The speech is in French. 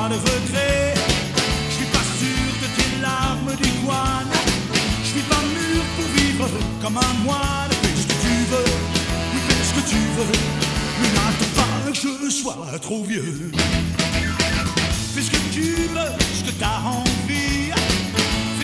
de regret. Je suis pas sûr de tes larmes d'iguane. Je suis pas mûr pour vivre comme un moine. Fais ce que tu veux, oui, fais ce que tu veux, mais n'attends pas que je sois trop vieux. Fais ce que tu veux, ce que t'as envie.